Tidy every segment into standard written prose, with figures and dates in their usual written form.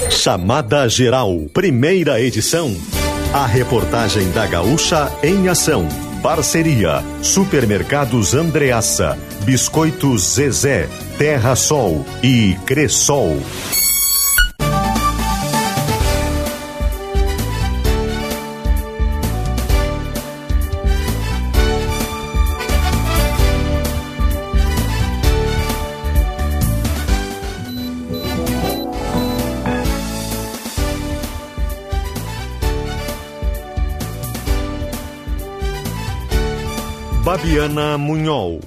Chamada Geral, primeira edição. A reportagem da Gaúcha em ação. Parceria: Supermercados Andreassa, Biscoitos Zezé, Terra Sol e Cressol. Babiana Munhol.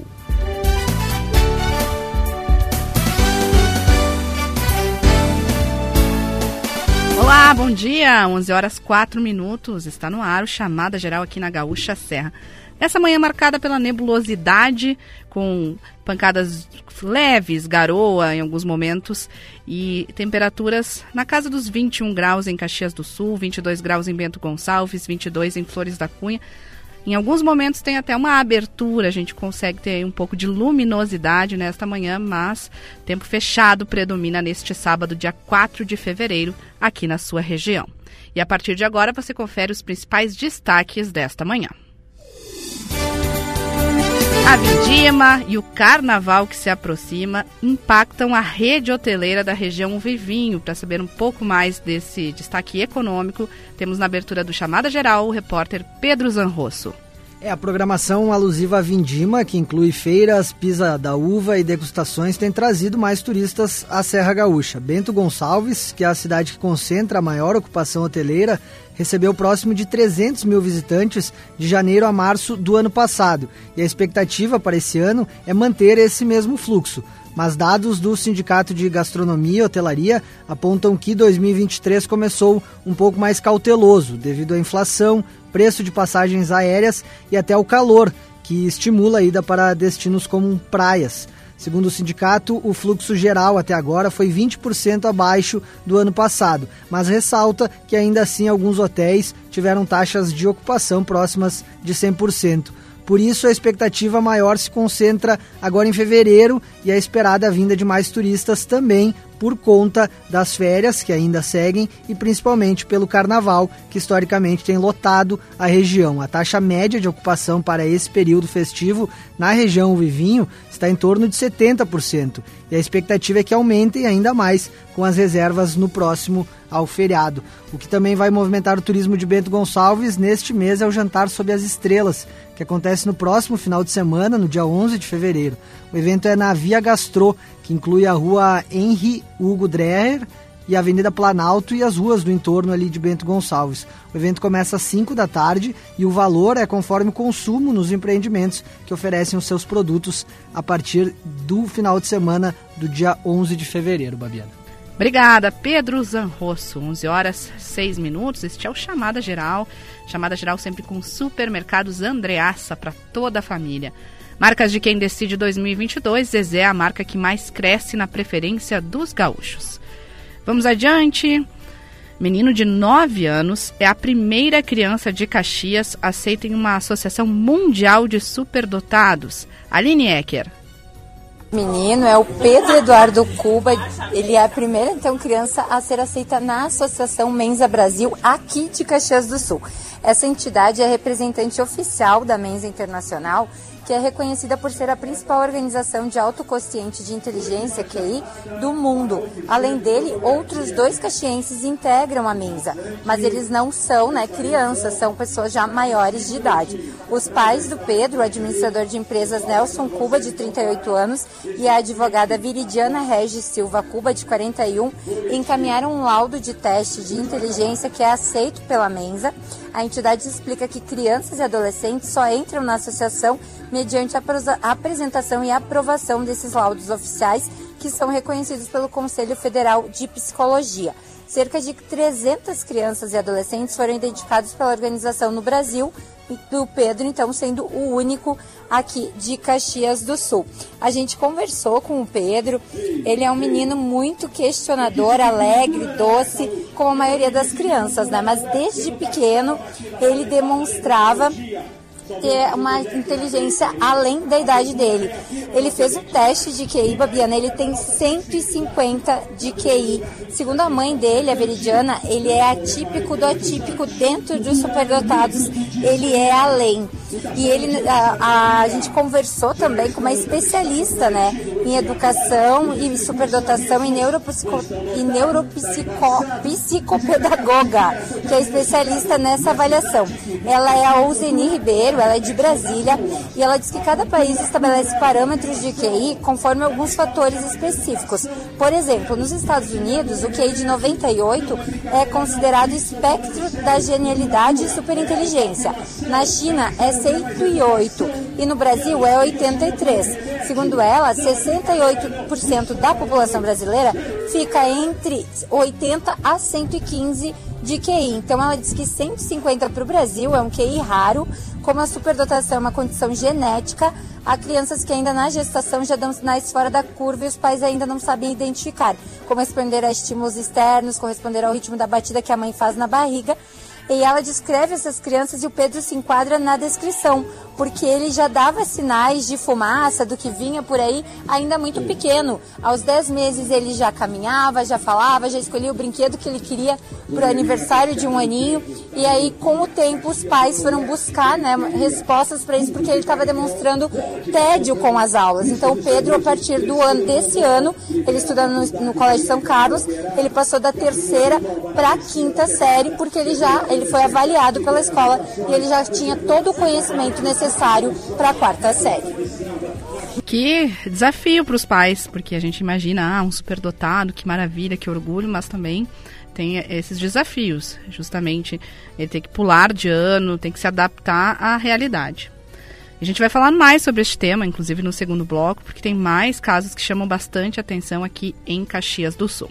Olá, bom dia, 11h04, está no ar o Chamada Geral aqui na Gaúcha Serra. Essa manhã marcada pela nebulosidade, com pancadas leves, garoa em alguns momentos e temperaturas na casa dos 21 graus em Caxias do Sul, 22 graus em Bento Gonçalves, 22 em Flores da Cunha. Em alguns momentos tem até uma abertura, a gente consegue ter um pouco de luminosidade nesta manhã, mas tempo fechado predomina neste sábado, dia 4 de fevereiro, aqui na sua região. E a partir de agora você confere os principais destaques desta manhã. A vindima e o carnaval que se aproxima impactam a rede hoteleira da região Vivinho. Para saber um pouco mais desse destaque econômico, temos na abertura do Chamada Geral o repórter Pedro Zanrosso. A programação alusiva à vindima, que inclui feiras, pisa da uva e degustações, tem trazido mais turistas à Serra Gaúcha. Bento Gonçalves, que é a cidade que concentra a maior ocupação hoteleira, recebeu próximo de 300 mil visitantes de janeiro a março do ano passado. E a expectativa para esse ano é manter esse mesmo fluxo. Mas dados do Sindicato de Gastronomia e Hotelaria apontam que 2023 começou um pouco mais cauteloso, devido à inflação, preço de passagens aéreas e até o calor, que estimula a ida para destinos como praias. Segundo o sindicato, o fluxo geral até agora foi 20% abaixo do ano passado, mas ressalta que ainda assim alguns hotéis tiveram taxas de ocupação próximas de 100%. Por isso, a expectativa maior se concentra agora em fevereiro e a esperada vinda de mais turistas também por conta das férias que ainda seguem e principalmente pelo carnaval, que historicamente tem lotado a região. A taxa média de ocupação para esse período festivo na região Vivinho está em torno de 70%. E a expectativa é que aumentem ainda mais com as reservas no próximo ao feriado. O que também vai movimentar o turismo de Bento Gonçalves neste mês é o Jantar Sob as Estrelas, que acontece no próximo final de semana, no dia 11 de fevereiro. O evento é na Via Gastrô, que inclui a rua Henri Hugo Dreher e a Avenida Planalto e as ruas do entorno ali de Bento Gonçalves. O evento começa às 5 da tarde e o valor é conforme o consumo nos empreendimentos que oferecem os seus produtos a partir do final de semana do dia 11 de fevereiro, Babiana. Obrigada, Pedro Zanrosso. 11h06. Este é o Chamada Geral. Chamada Geral sempre com Supermercados Andreassa para toda a família. Marcas de quem decide 2022, Zezé é a marca que mais cresce na preferência dos gaúchos. Vamos adiante. Menino de 9 anos é a primeira criança de Caxias aceita em uma associação mundial de superdotados. Aline Ecker. Menino é o Pedro Eduardo Cuba, ele é a primeira criança a ser aceita na Associação Mensa Brasil aqui de Caxias do Sul. Essa entidade é representante oficial da Mensa Internacional, que é reconhecida por ser a principal organização de alto quociente de inteligência, QI, do mundo. Além dele, outros 2 caxienses integram a Mensa, mas eles não são crianças, são pessoas já maiores de idade. Os pais do Pedro, o administrador de empresas Nelson Cuba, de 38 anos, e a advogada Viridiana Regis Silva Cuba, de 41, encaminharam um laudo de teste de inteligência que é aceito pela Mensa. A entidade explica que crianças e adolescentes só entram na associação mediante a apresentação e aprovação desses laudos oficiais, que são reconhecidos pelo Conselho Federal de Psicologia. Cerca de 300 crianças e adolescentes foram identificados pela organização no Brasil, e o Pedro, então, sendo o único aqui de Caxias do Sul. A gente conversou com o Pedro, ele é um menino muito questionador, alegre, doce, como a maioria das crianças, mas desde pequeno ele demonstrava ter uma inteligência além da idade dele. Ele fez um teste de QI, Babiana, ele tem 150 de QI. Segundo a mãe dele, a Veridiana, ele é atípico do atípico dentro dos superdotados, ele é além. E ele, a gente conversou também com uma especialista, né, em educação e superdotação e neuropsicopedagoga, que é especialista nessa avaliação. Ela é a Ouzeni Ribeiro, ela é de Brasília, e ela diz que cada país estabelece parâmetros de QI conforme alguns fatores específicos. Por exemplo, nos Estados Unidos, o QI de 98 é considerado espectro da genialidade e superinteligência. Na China é 108 e no Brasil é 83. Segundo ela, 68% da população brasileira fica entre 80 a 115 de QI. Então ela diz que 150 para o Brasil é um QI raro, como a superdotação é uma condição genética, há crianças que ainda na gestação já dão sinais fora da curva e os pais ainda não sabem identificar, como responder a estímulos externos, corresponder ao ritmo da batida que a mãe faz na barriga. E ela descreve essas crianças e o Pedro se enquadra na descrição, porque ele já dava sinais de fumaça, do que vinha por aí, ainda muito pequeno. Aos 10 meses ele já caminhava, já falava, já escolhia o brinquedo que ele queria para o aniversário de 1 aninho. E aí, com o tempo, os pais foram buscar, né, respostas para isso, porque ele estava demonstrando tédio com as aulas. Então, o Pedro, a partir desse ano, ele estudando no Colégio São Carlos, ele passou da 3ª para a 5ª série, porque ele foi avaliado pela escola e ele já tinha todo o conhecimento necessário para a 4ª série. Que desafio para os pais, porque a gente imagina, um superdotado, que maravilha, que orgulho, mas também tem esses desafios, justamente ele tem que pular de ano, tem que se adaptar à realidade. A gente vai falar mais sobre este tema, inclusive no segundo bloco, porque tem mais casos que chamam bastante atenção aqui em Caxias do Sul.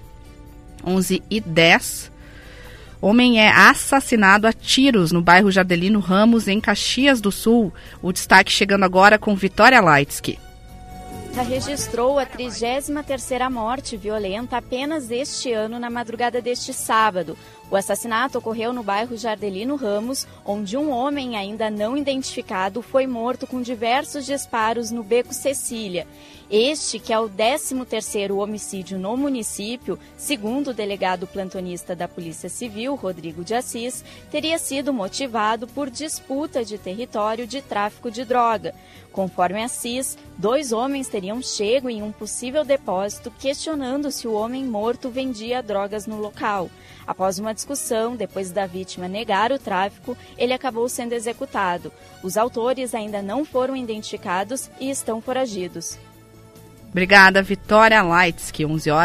11h10. Homem é assassinado a tiros no bairro Jardelino Ramos, em Caxias do Sul. O destaque chegando agora com Vitória Leitsky. Registrou a 33ª morte violenta apenas este ano na madrugada deste sábado. O assassinato ocorreu no bairro Jardelino Ramos, onde um homem ainda não identificado foi morto com diversos disparos no Beco Cecília. Este, que é o 13º homicídio no município, segundo o delegado plantonista da Polícia Civil, Rodrigo de Assis, teria sido motivado por disputa de território de tráfico de droga. Conforme Assis, 2 homens teriam chego em um possível depósito questionando se o homem morto vendia drogas no local. Após uma discussão, depois da vítima negar o tráfico, ele acabou sendo executado. Os autores ainda não foram identificados e estão foragidos. Obrigada, Vitória Leitsky,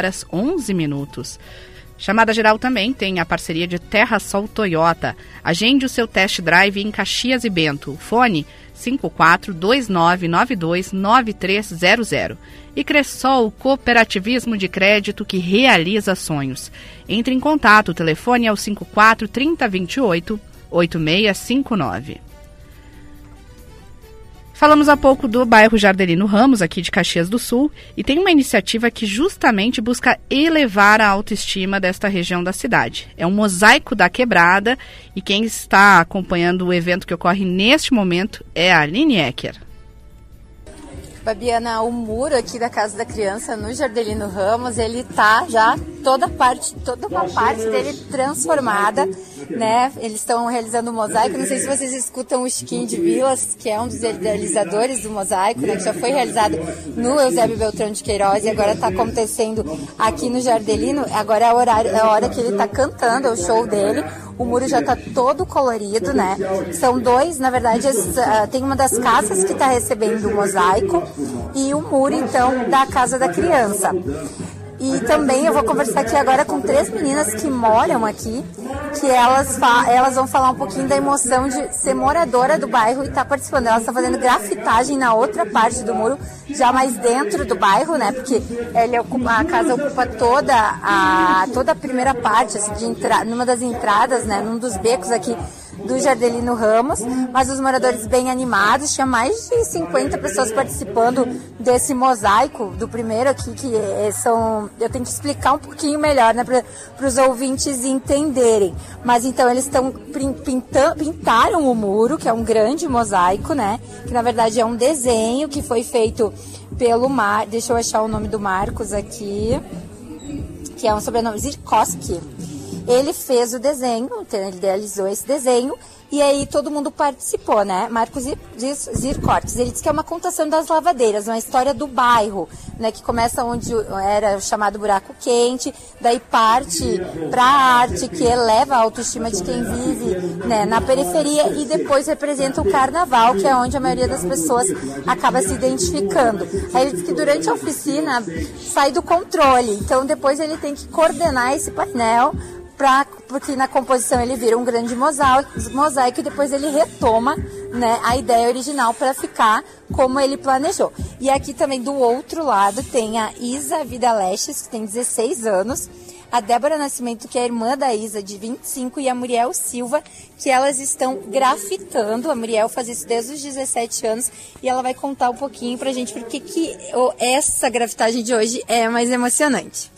11h11. Chamada Geral também tem a parceria de Terrasol Toyota. Agende o seu test drive em Caxias e Bento. Fone 5429929300. E Cressol, cooperativismo de crédito que realiza sonhos. Entre em contato, o telefone é o 54 3028 8659. Falamos há pouco do bairro Jardelino Ramos, aqui de Caxias do Sul, e tem uma iniciativa que justamente busca elevar a autoestima desta região da cidade. É um mosaico da quebrada, e quem está acompanhando o evento que ocorre neste momento é a Aline Ecker. Babiana, o muro aqui da Casa da Criança, no Jardelino Ramos, ele tá já toda uma parte dele transformada, né? Eles estão realizando um mosaico, não sei se vocês escutam o Chiquinho de Vilas, que é um dos realizadores do mosaico, né? Que já foi realizado no Eusébio Beltrão de Queiroz e agora está acontecendo aqui no Jardelino. Agora é a hora que ele está cantando, é o show dele. O muro já está todo colorido, né? São 2, na verdade, tem uma das casas que está recebendo o mosaico e o muro, então, da Casa da Criança. E também eu vou conversar aqui agora com 3 meninas que moram aqui, que elas vão falar um pouquinho da emoção de ser moradora do bairro e estar participando. Elas estão fazendo grafitagem na outra parte do muro, já mais dentro do bairro, né? Porque a casa ocupa toda a primeira parte, assim, numa das entradas, né? Num dos becos aqui do Jardelino Ramos, mas os moradores bem animados, tinha mais de 50 pessoas participando desse mosaico, do primeiro aqui, que eu tenho que explicar um pouquinho melhor, né, para os ouvintes entenderem. Mas então eles pintaram o muro, que é um grande mosaico, né, que na verdade é um desenho que foi feito pelo deixa eu achar o nome do Marcos aqui, que é um sobrenome, Zirkowski. Ele fez o desenho, então ele idealizou esse desenho, e aí todo mundo participou, né? Marcos Zirkowski, ele disse que é uma contação das lavadeiras, uma história do bairro, né? Que começa onde era o chamado buraco quente, daí parte para a arte, que eleva a autoestima de quem vive, né, na periferia, e depois representa o carnaval, que é onde a maioria das pessoas acaba se identificando. Aí ele disse que durante a oficina sai do controle, então depois ele tem que coordenar esse painel, porque na composição ele vira um grande mosaico e depois ele retoma, né, a ideia original para ficar como ele planejou. E aqui também do outro lado tem a Isa Vidalestes, que tem 16 anos, a Débora Nascimento, que é a irmã da Isa, de 25, e a Muriel Silva, que elas estão grafitando. A Muriel faz isso desde os 17 anos e ela vai contar um pouquinho pra gente porque que essa grafitagem de hoje é mais emocionante.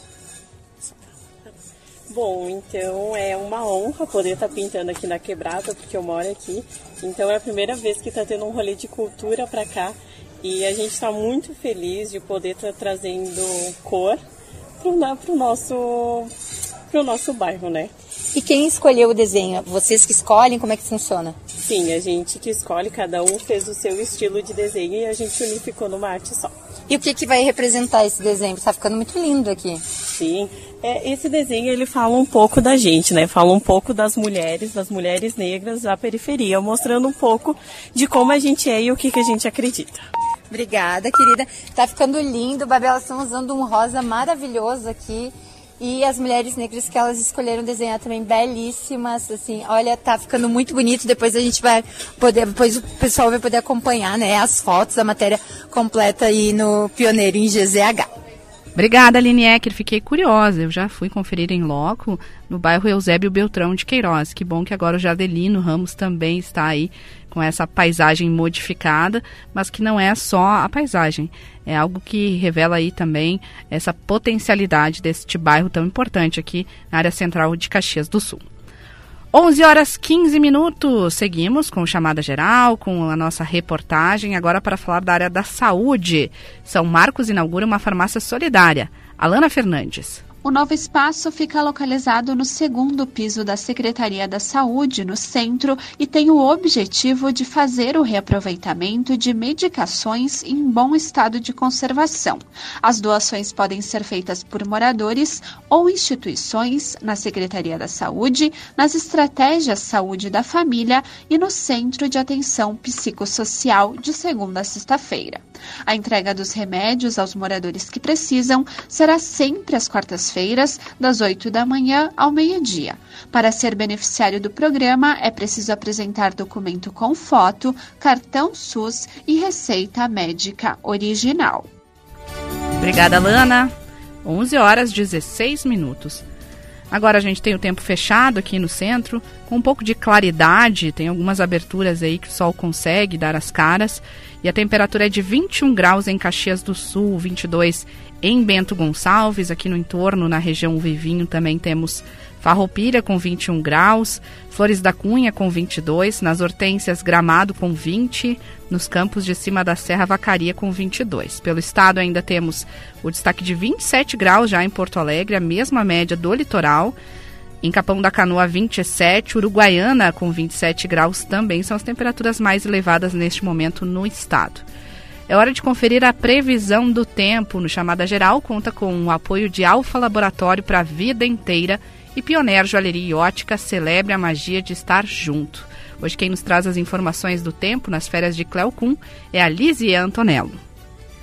Bom, então é uma honra poder estar pintando aqui na Quebrada, porque eu moro aqui. Então é a primeira vez que está tendo um rolê de cultura para cá. E a gente está muito feliz de poder estar trazendo cor para o nosso bairro, né? E quem escolheu o desenho? Vocês que escolhem? Como é que funciona? Sim, a gente que escolhe, cada um fez o seu estilo de desenho e a gente unificou numa arte só. E o que vai representar esse desenho? Está ficando muito lindo aqui. Sim, esse desenho ele fala um pouco da gente, né? Fala um pouco das mulheres negras da periferia, mostrando um pouco de como a gente é e o que a gente acredita. Obrigada, querida. Tá ficando lindo, Babi, elas estão usando um rosa maravilhoso aqui. E as mulheres negras que elas escolheram desenhar também belíssimas, assim, olha, tá ficando muito bonito. Depois a gente vai poder, depois o pessoal vai poder acompanhar, né, as fotos, a matéria completa aí no Pioneiro em GZH. Obrigada, Aline Ecker, fiquei curiosa, eu já fui conferir em loco no bairro Eusébio Beltrão de Queiroz. Que bom que agora o Jardelino Ramos também está aí com essa paisagem modificada, mas que não é só a paisagem, é algo que revela aí também essa potencialidade deste bairro tão importante aqui na área central de Caxias do Sul. 11h15, seguimos com Chamada Geral, com a nossa reportagem, agora para falar da área da saúde. São Marcos inaugura uma farmácia solidária. Alana Fernandes. O novo espaço fica localizado no segundo piso da Secretaria da Saúde, no centro, e tem o objetivo de fazer o reaproveitamento de medicações em bom estado de conservação. As doações podem ser feitas por moradores ou instituições na Secretaria da Saúde, nas estratégias Saúde da Família e no Centro de Atenção Psicossocial de segunda a sexta-feira. A entrega dos remédios aos moradores que precisam será sempre às quartas-feiras, das 8 da manhã ao meio-dia. Para ser beneficiário do programa, é preciso apresentar documento com foto, cartão SUS e receita médica original. Obrigada, Lana. 11h16. Agora a gente tem o tempo fechado aqui no centro, com um pouco de claridade, tem algumas aberturas aí que o sol consegue dar as caras, e a temperatura é de 21 graus em Caxias do Sul, 22 em Bento Gonçalves, aqui no entorno, na região Vivinho, também temos Farroupilha com 21 graus, Flores da Cunha com 22, nas Hortênsias Gramado com 20, nos campos de cima da Serra Vacaria com 22. Pelo estado ainda temos o destaque de 27 graus já em Porto Alegre, a mesma média do litoral. Em Capão da Canoa 27, Uruguaiana com 27 graus também são as temperaturas mais elevadas neste momento no estado. É hora de conferir a previsão do tempo. No Chamada Geral conta com o apoio de Alfa Laboratório para a Vida Inteira e Pioneer Joalheria e Ótica. Celebre a magia de estar junto. Hoje quem nos traz as informações do tempo nas férias de Cleo Kuhn é a Lizzie Antonello.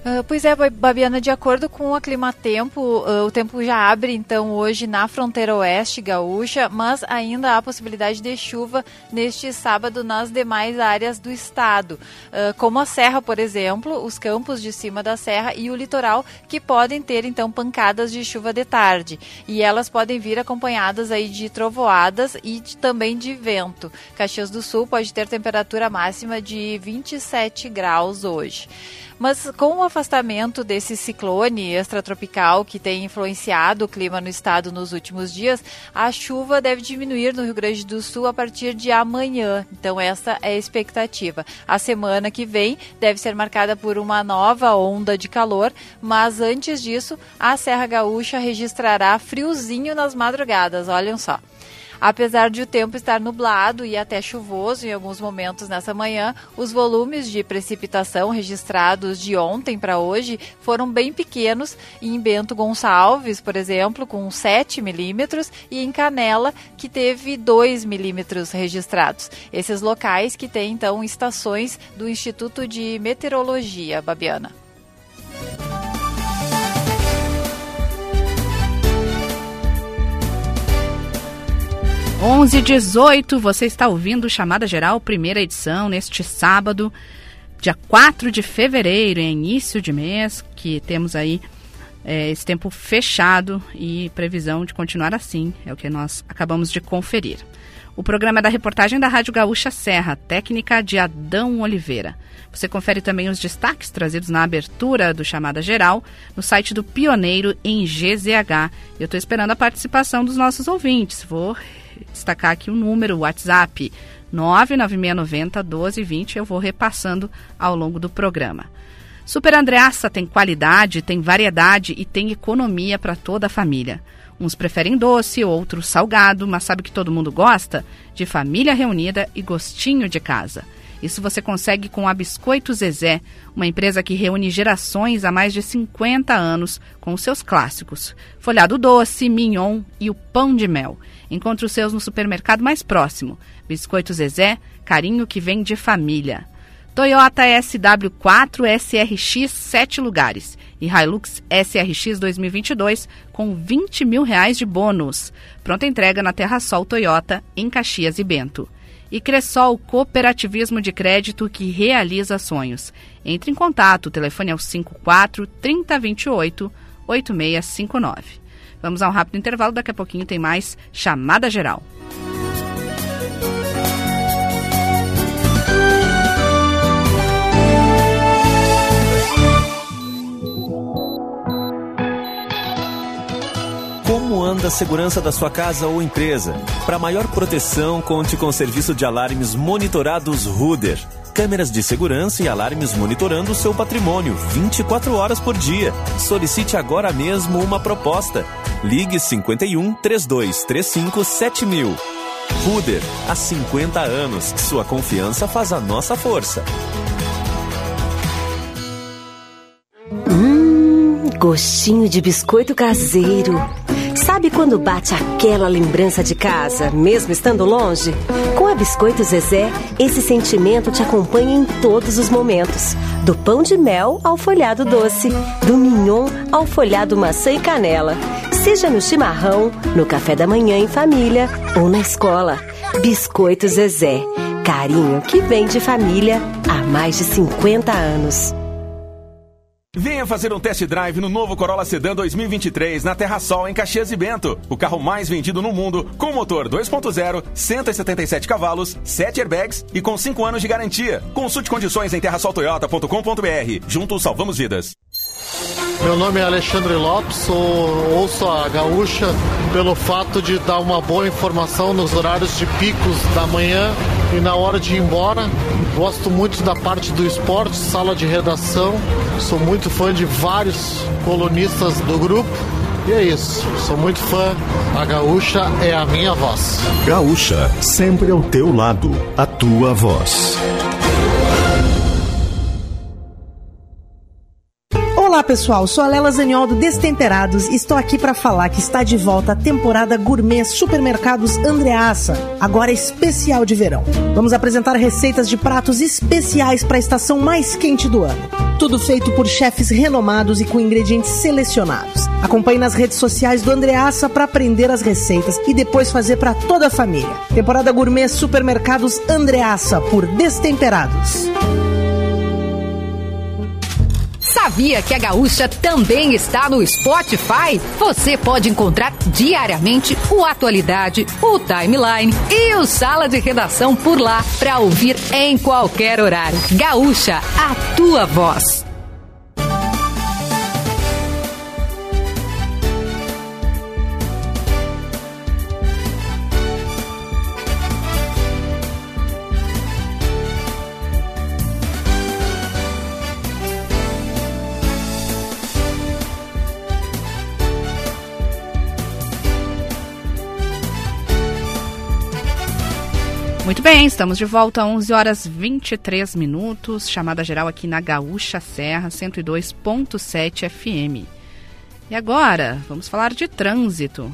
Pois é, Babiana, de acordo com a Climatempo, o tempo já abre então hoje na fronteira oeste gaúcha, mas ainda há possibilidade de chuva neste sábado nas demais áreas do estado, como a Serra, por exemplo, os campos de cima da Serra e o litoral, que podem ter então pancadas de chuva de tarde, e elas podem vir acompanhadas aí de trovoadas e também de vento. Caxias do Sul pode ter temperatura máxima de 27 graus hoje. Mas com o afastamento desse ciclone extratropical que tem influenciado o clima no estado nos últimos dias, a chuva deve diminuir no Rio Grande do Sul a partir de amanhã. Então essa é a expectativa. A semana que vem deve ser marcada por uma nova onda de calor, mas antes disso, a Serra Gaúcha registrará friozinho nas madrugadas, olhem só. Apesar de o tempo estar nublado e até chuvoso em alguns momentos nessa manhã, os volumes de precipitação registrados de ontem para hoje foram bem pequenos em Bento Gonçalves, por exemplo, com 7 milímetros, e em Canela, que teve 2 milímetros registrados. Esses locais que têm, então, estações do Instituto de Meteorologia, Babiana. 11h18, você está ouvindo Chamada Geral, primeira edição, neste sábado, dia 4 de fevereiro, é início de mês, que temos aí esse tempo fechado e previsão de continuar assim, é o que nós acabamos de conferir. O programa é da reportagem da Rádio Gaúcha Serra, técnica de Adão Oliveira. Você confere também os destaques trazidos na abertura do Chamada Geral no site do Pioneiro em GZH. Eu estou esperando a participação dos nossos ouvintes. Vou destacar aqui o número, o WhatsApp 99690-1220. Eu vou repassando ao longo do programa. Super Andreassa tem qualidade, tem variedade e tem economia para toda a família. Uns preferem doce, outros salgado, mas sabe que todo mundo gosta? De família reunida e gostinho de casa. Isso você consegue com a Biscoito Zezé, uma empresa que reúne gerações há mais de 50 anos com os seus clássicos. Folhado doce, mignon e o pão de mel. Encontre os seus no supermercado mais próximo. Biscoito Zezé, carinho que vem de família. Toyota SW4 SRX 7 lugares e Hilux SRX 2022 com R$20 mil de bônus. Pronta entrega na Terra Sol Toyota em Caxias e Bento. E Cressol, cooperativismo de crédito que realiza sonhos. Entre em contato, o telefone é o 54-3028-8659. Vamos a um rápido intervalo, daqui a pouquinho tem mais Chamada Geral. Como anda a segurança da sua casa ou empresa? Para maior proteção, conte com o serviço de alarmes monitorados Ruder. Câmeras de segurança e alarmes monitorando o seu patrimônio 24 horas por dia. Solicite agora mesmo uma proposta. Ligue 51 3235 7000. Ruder, há 50 anos. Sua confiança faz a nossa força. Gostinho de biscoito caseiro. Sabe quando bate aquela lembrança de casa, mesmo estando longe? Com a Biscoito Zezé, esse sentimento te acompanha em todos os momentos. Do pão de mel ao folhado doce, do mignon ao folhado maçã e canela. Seja no chimarrão, no café da manhã em família ou na escola. Biscoito Zezé, carinho que vem de família há mais de 50 anos. Venha fazer um test drive no novo Corolla Sedan 2023 na Terra Sol, em Caxias e Bento. O carro mais vendido no mundo, com motor 2.0, 177 cavalos, 7 airbags e com 5 anos de garantia. Consulte condições em terrasoltoyota.com.br. Juntos salvamos vidas. Meu nome é Alexandre Lopes, ouço a Gaúcha pelo fato de dar uma boa informação nos horários de picos da manhã e na hora de ir embora. Gosto muito da parte do esporte, sala de redação, sou muito fã de vários colunistas do grupo. E é isso, sou muito fã, a Gaúcha é a minha voz. Gaúcha, sempre ao teu lado, a tua voz. Olá, Olá pessoal, sou a Lela Zaniol do Destemperados e estou aqui para falar que está de volta a temporada gourmet Supermercados Andreassa, agora especial de verão. Vamos apresentar receitas de pratos especiais para a estação mais quente do ano. Tudo feito por chefes renomados e com ingredientes selecionados. Acompanhe nas redes sociais do Andreassa para aprender as receitas e depois fazer para toda a família. Temporada gourmet Supermercados Andreassa por Destemperados. Sabia que a Gaúcha também está no Spotify? Você pode encontrar diariamente o Atualidade, o Timeline e o Sala de Redação por lá para ouvir em qualquer horário. Gaúcha, a tua voz. Muito bem, estamos de volta, 11 horas 23 minutos, chamada geral aqui na Gaúcha Serra, 102.7 FM. E agora, vamos falar de trânsito.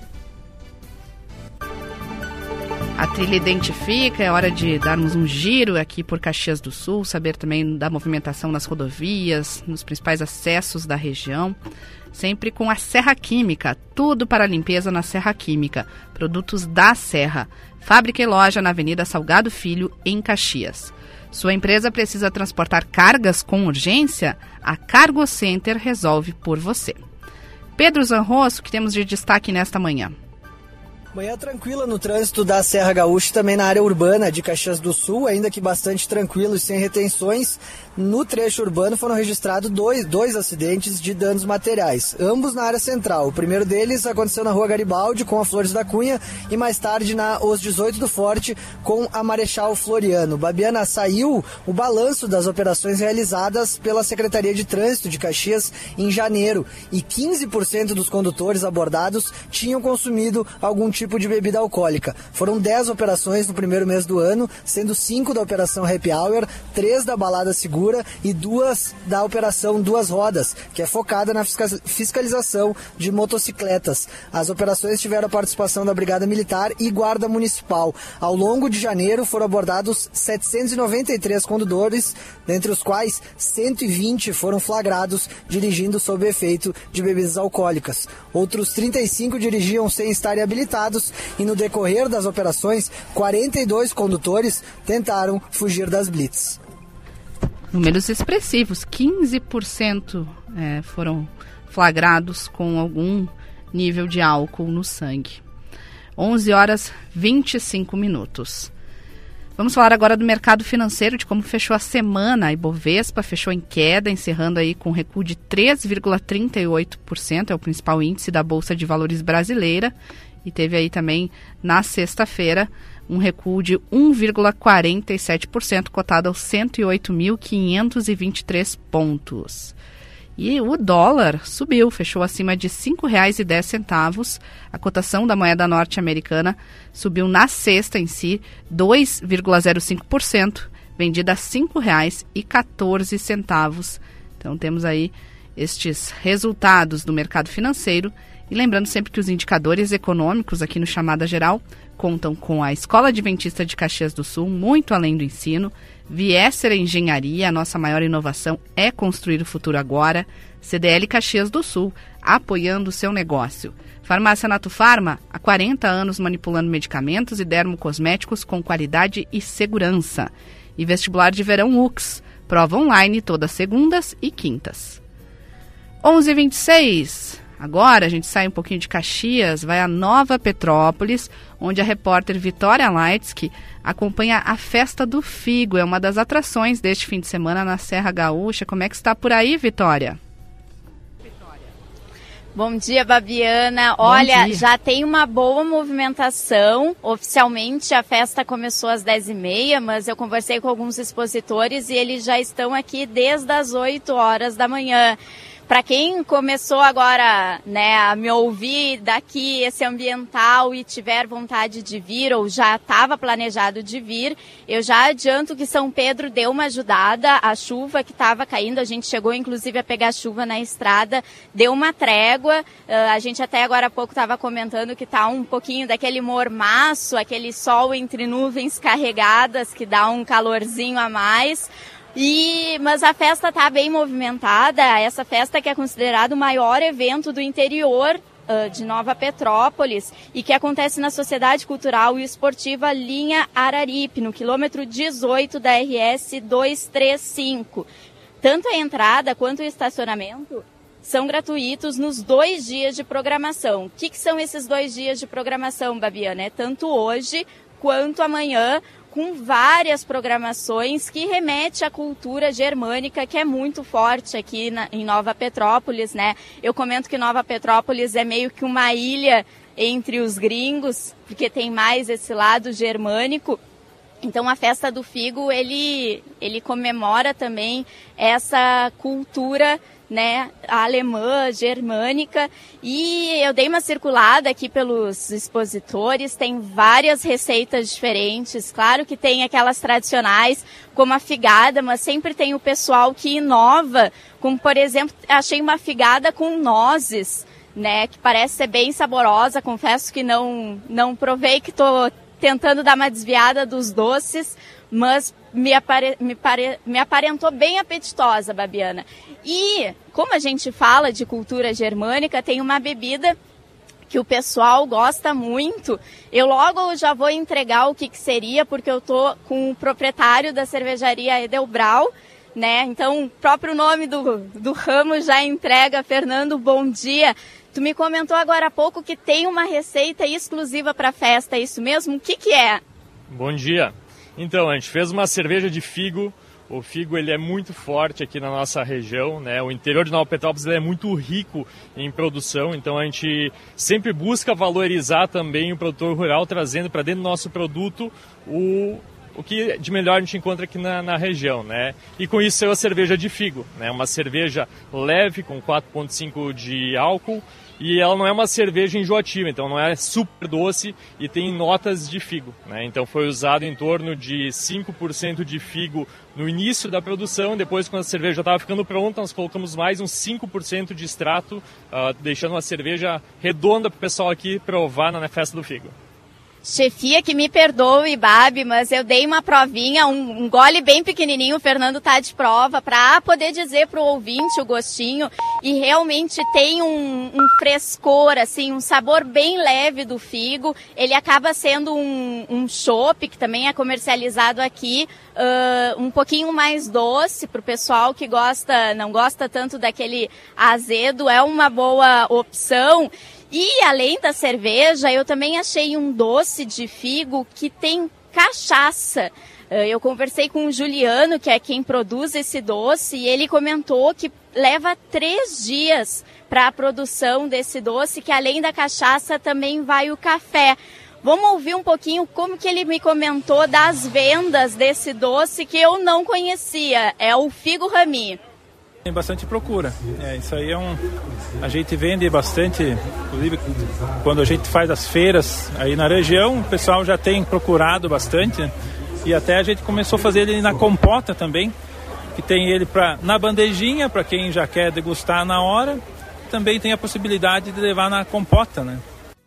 A trilha identifica, é hora de darmos um giro aqui por Caxias do Sul, saber também da movimentação nas rodovias, nos principais acessos da região. Sempre com a Serra Química, tudo para a limpeza na Serra Química. Produtos da Serra. Fábrica e loja na Avenida Salgado Filho, em Caxias. Sua empresa precisa transportar cargas com urgência? A Cargo Center resolve por você. Pedro Zanrosso, que temos de destaque nesta manhã. Manhã tranquila no trânsito da Serra Gaúcha, também na área urbana de Caxias do Sul, ainda que bastante tranquilo e sem retenções. No trecho urbano foram registrados dois acidentes de danos materiais, ambos na área central. O primeiro deles aconteceu na Rua Garibaldi com a Flores da Cunha e mais tarde na Os 18 do Forte com a Marechal Floriano. Babiana, saiu o balanço das operações realizadas pela Secretaria de Trânsito de Caxias em janeiro e 15% dos condutores abordados tinham consumido algum tipo de bebida alcoólica. Foram 10 operações no primeiro mês do ano, sendo 5 da Operação Happy Hour, 3 da Balada Segura e 2 da Operação Duas Rodas, que é focada na fiscalização de motocicletas. As operações tiveram a participação da Brigada Militar e Guarda Municipal. Ao longo de janeiro foram abordados 793 condutores, dentre os quais 120 foram flagrados dirigindo sob efeito de bebidas alcoólicas. Outros 35 dirigiam sem estarem habilitados e no decorrer das operações, 42 condutores tentaram fugir das blitz. Números expressivos, 15% foram flagrados com algum nível de álcool no sangue. 11 horas 25 minutos. Vamos falar agora do mercado financeiro, de como fechou a semana. A Ibovespa fechou em queda, encerrando aí com recuo de 3,38%, é o principal índice da Bolsa de Valores brasileira. E teve aí também, na sexta-feira, um recuo de 1,47%, cotado aos 108.523 pontos. E o dólar subiu, fechou acima de R$ 5,10. A cotação da moeda norte-americana subiu na sexta em si 2,05%, vendida a R$ 5,14. Então temos aí estes resultados do mercado financeiro. E lembrando sempre que os indicadores econômicos aqui no Chamada Geral contam com a Escola Adventista de Caxias do Sul, muito além do ensino, Viesser Engenharia, a nossa maior inovação é construir o futuro agora, CDL Caxias do Sul, apoiando o seu negócio. Farmácia Nato Farma, há 40 anos manipulando medicamentos e dermocosméticos com qualidade e segurança. E vestibular de verão UX, prova online todas segundas e quintas. 11h26. Agora a gente sai um pouquinho de Caxias, vai a Nova Petrópolis, onde a repórter Vitória Leitsky acompanha a Festa do Figo. É uma das atrações deste fim de semana na Serra Gaúcha. Como é que está por aí, Vitória? Bom dia, Babiana. Olha, já tem uma boa movimentação. Oficialmente a festa começou às 10h30, mas eu conversei com alguns expositores e eles já estão aqui desde as 8 horas da manhã. Para quem começou agora, né, a me ouvir daqui, esse ambiental, e tiver vontade de vir, ou já estava planejado de vir, eu já adianto que São Pedro deu uma ajudada. A chuva que estava caindo, a gente chegou inclusive a pegar chuva na estrada, deu uma trégua. A gente até agora há pouco estava comentando que está um pouquinho daquele mormaço, aquele sol entre nuvens carregadas que dá um calorzinho a mais. Mas a festa está bem movimentada. Essa festa que é considerado o maior evento do interior de Nova Petrópolis e que acontece na Sociedade Cultural e Esportiva Linha Araripe, no quilômetro 18 da RS 235. Tanto a entrada quanto o estacionamento são gratuitos nos 2 dias de programação. O que são esses 2 dias de programação, Babiana? É tanto hoje quanto amanhã, com várias programações que remete à cultura germânica, que é muito forte aqui em Nova Petrópolis, né? Eu comento que Nova Petrópolis é meio que uma ilha entre os gringos, porque tem mais esse lado germânico. Então a Festa do Figo, ele comemora também essa cultura, né, alemã, germânica, e eu dei uma circulada aqui pelos expositores, tem várias receitas diferentes, claro que tem aquelas tradicionais, como a figada, mas sempre tem o pessoal que inova, como por exemplo, achei uma figada com nozes, né, que parece ser bem saborosa, confesso que não provei, que estou tentando dar uma desviada dos doces, mas me aparentou bem apetitosa, Babiana. E, como a gente fala de cultura germânica, tem uma bebida que o pessoal gosta muito. Eu logo já vou entregar o que seria, porque eu tô com o proprietário da cervejaria Edelbrau, né? Então, o próprio nome do ramo já entrega. Fernando, bom dia. Tu me comentou agora há pouco que tem uma receita exclusiva para a festa, é isso mesmo? O que é? Bom dia. Então, a gente fez uma cerveja de figo. O figo ele é muito forte aqui na nossa região, né? O interior de Nova Petrópolis ele é muito rico em produção, então a gente sempre busca valorizar também o produtor rural, trazendo para dentro do nosso produto o que de melhor a gente encontra aqui na região, né? E com isso é a cerveja de figo, né? Uma cerveja leve, com 4,5 de álcool, e ela não é uma cerveja enjoativa, então não é super doce e tem notas de figo, né? Então foi usado em torno de 5% de figo no início da produção. Depois, quando a cerveja já estava ficando pronta, nós colocamos mais uns 5% de extrato, deixando uma cerveja redonda para o pessoal aqui provar na Festa do Figo. Chefia, que me perdoe, Babi, mas eu dei uma provinha, um gole bem pequenininho, o Fernando tá de prova, para poder dizer pro ouvinte o gostinho, e realmente tem um frescor, assim, um sabor bem leve do figo. Ele acaba sendo um chopp, que também é comercializado aqui, um pouquinho mais doce pro pessoal que não gosta tanto daquele azedo, é uma boa opção. E além da cerveja, eu também achei um doce de figo que tem cachaça. Eu conversei com o Juliano, que é quem produz esse doce, e ele comentou que leva 3 dias para a produção desse doce, que além da cachaça também vai o café. Vamos ouvir um pouquinho como que ele me comentou das vendas desse doce que eu não conhecia. É o Figo Rami. Tem bastante procura, isso aí a gente vende bastante, inclusive quando a gente faz as feiras aí na região, o pessoal já tem procurado bastante, e até a gente começou a fazer ele na compota também, que tem ele na bandejinha, para quem já quer degustar na hora, também tem a possibilidade de levar na compota, né?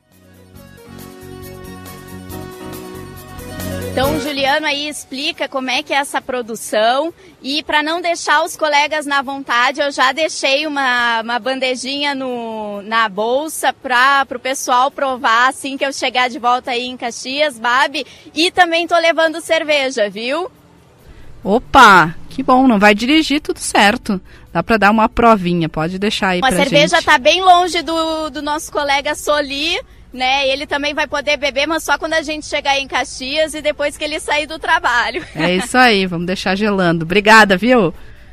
Então o Juliano aí explica como é que é essa produção, e para não deixar os colegas na vontade, eu já deixei uma bandejinha na bolsa para o pessoal provar assim que eu chegar de volta aí em Caxias, Babi, e também tô levando cerveja, viu? Opa, que bom, não vai dirigir, tudo certo. Dá para dar uma provinha, pode deixar aí pra gente. A cerveja tá bem longe do nosso colega Soli, né? Ele também vai poder beber, mas só quando a gente chegar em Caxias e depois que ele sair do trabalho. É isso aí, vamos deixar gelando. Obrigada, viu?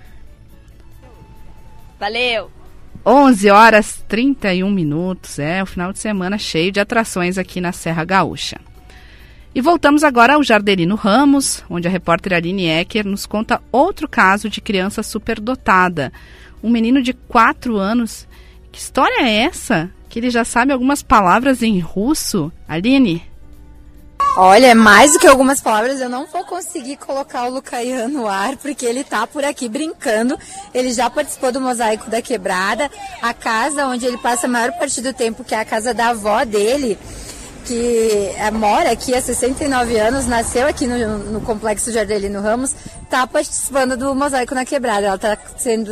Valeu. 11h31, o final de semana cheio de atrações aqui na Serra Gaúcha. E voltamos agora ao Jardelino Ramos, onde a repórter Aline Ecker nos conta outro caso de criança superdotada. um menino de 4 anos. Que história é essa? Que ele já sabe algumas palavras em russo? Aline? Olha, mais do que algumas palavras, eu não vou conseguir colocar o Lucaian no ar, porque ele tá por aqui brincando. Ele já participou do Mosaico da Quebrada, a casa onde ele passa a maior parte do tempo, que é a casa da avó dele, que mora aqui há 69 anos, nasceu aqui no Complexo Jardelino Ramos, está participando do Mosaico na Quebrada. Ela está